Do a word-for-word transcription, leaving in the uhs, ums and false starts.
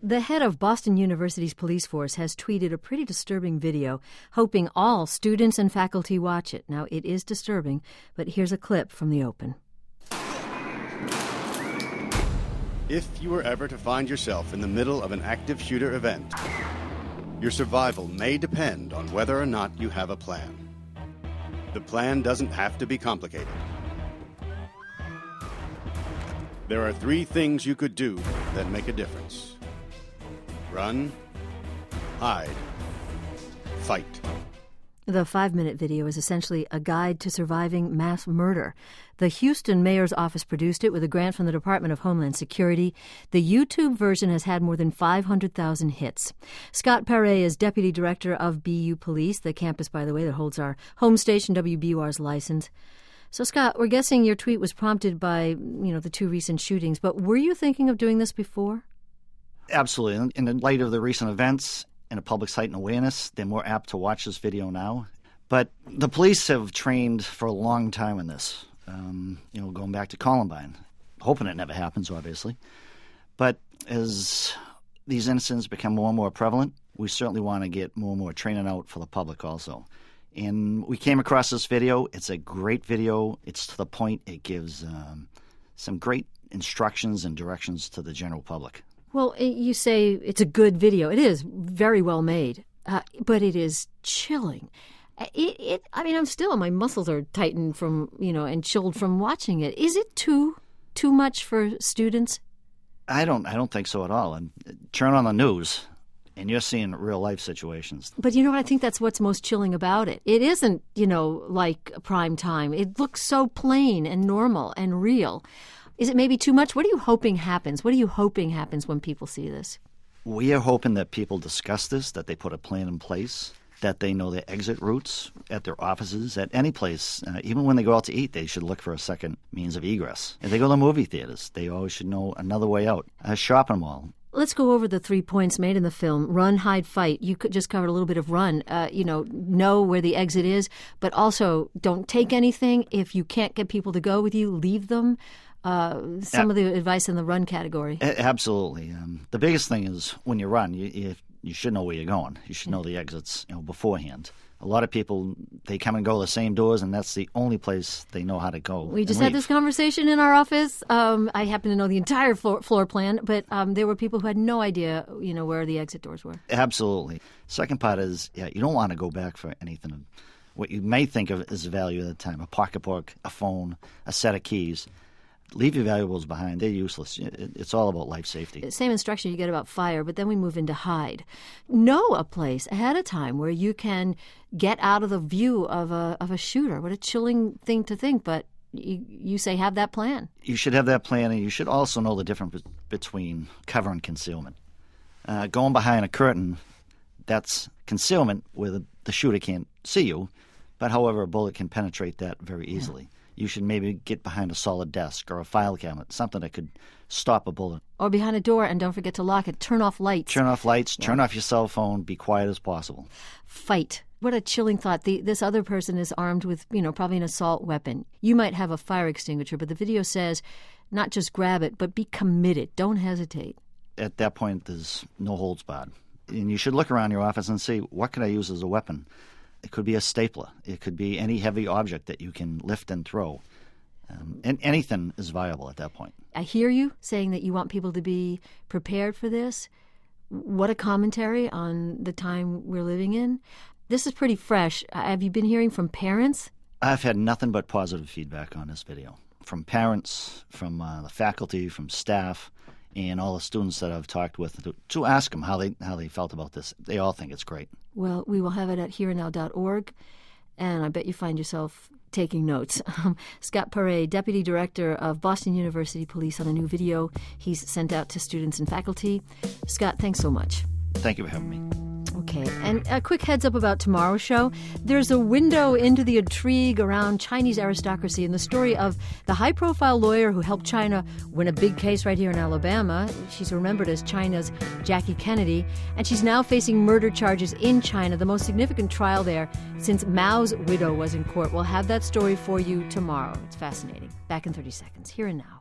The head of Boston University's police force has tweeted a pretty disturbing video, hoping all students and faculty watch it. Now, it is disturbing, but here's a clip from the open. If you were ever to find yourself in the middle of an active shooter event, your survival may depend on whether or not you have a plan. The plan doesn't have to be complicated. There are three things you could do that make a difference. Run, hide, fight. The five-minute video is essentially a guide to surviving mass murder. The Houston mayor's office produced it with a grant from the Department of Homeland Security. The YouTube version has had more than five hundred thousand hits. Scott Perret is deputy director of B U Police, the campus, by the way, that holds our home station W B U R's license. So, Scott, we're guessing your tweet was prompted by, you know, the two recent shootings, but were you thinking of doing this before? Absolutely. In the light of the recent events and a public's heightened awareness, they're more apt to watch this video now. But the police have trained for a long time in this, um, you know, going back to Columbine, hoping it never happens, obviously. But as these incidents become more and more prevalent, we certainly want to get more and more training out for the public also. And we came across this video. It's a great video. It's to the point. It gives um, some great instructions and directions to the general public. Well, you say it's a good video. It is very well made, uh, but it is chilling. It, it, I mean, I'm still, my muscles are tightened from, you know, and chilled from watching it. Is it too, too much for students? I don't, I don't think so at all. And turn on the news, and you're seeing real life situations. But you know what? I think that's what's most chilling about it. It isn't, you know, like prime time. It looks so plain and normal and real. Is it maybe too much? What are you hoping happens? What are you hoping happens when people see this? We are hoping that people discuss this, that they put a plan in place, that they know their exit routes at their offices, at any place. Uh, even when they go out to eat, they should look for a second means of egress. If they go to movie theaters, they always should know another way out. A shopping mall. Let's go over the three points made in the film. Run, hide, fight. You could just covered a little bit of run. Uh, you know, know where the exit is, but also don't take anything. If you can't get people to go with you, leave them. Uh, some of the advice in the run category. Absolutely. Um, the biggest thing is when you run, you, you you should know where you're going. You should know the exits, you know, beforehand. A lot of people, they come and go the same doors, and that's the only place they know how to go. We just had this conversation in our office. Um, I happen to know the entire floor, floor plan, but um, there were people who had no idea, you know, where the exit doors were. Absolutely. Second part is, yeah, you don't want to go back for anything. What you may think of as value at the time, a pocketbook, a phone, a set of keys. Leave your valuables behind. They're useless. It's all about life safety. Same instruction you get about fire, but then we move into hide. Know a place ahead of time where you can get out of the view of a of a shooter. What a chilling thing to think, but you, you say have that plan. You should have that plan, and you should also know the difference between cover and concealment. Uh, going behind a curtain, that's concealment where the, the shooter can't see you, but however, a bullet can penetrate that very easily. Yeah. You should maybe get behind a solid desk or a file cabinet, something that could stop a bullet. Or behind a door, and don't forget to lock it. Turn off lights. Turn off lights. Yeah. Turn off your cell phone. Be quiet as possible. Fight. What a chilling thought. The, this other person is armed with, you know, probably an assault weapon. You might have a fire extinguisher, but the video says not just grab it, but be committed. Don't hesitate. At that point, there's no holds barred. And you should look around your office and see, what can I use as a weapon? It could be a stapler. It could be any heavy object that you can lift and throw. Um, and anything is viable at that point. I hear you saying that you want people to be prepared for this. What a commentary on the time we're living in. This is pretty fresh. Have you been hearing from parents? I've had nothing but positive feedback on this video. From parents, from uh, the faculty, from staff, and all the students that I've talked with to, to ask them how they how they felt about this. They all think it's great. Well, we will have it at here and now dot org, and I bet you find yourself taking notes. Um, Scott Perret, Deputy Director of Boston University Police, on a new video he's sent out to students and faculty. Scott, thanks so much. Thank you for having me. Okay, and a quick heads up about tomorrow's show. There's a window into the intrigue around Chinese aristocracy and the story of the high-profile lawyer who helped China win a big case right here in Alabama. She's remembered as China's Jackie Kennedy, and she's now facing murder charges in China, the most significant trial there since Mao's widow was in court. We'll have that story for you tomorrow. It's fascinating. Back in thirty seconds, here and now.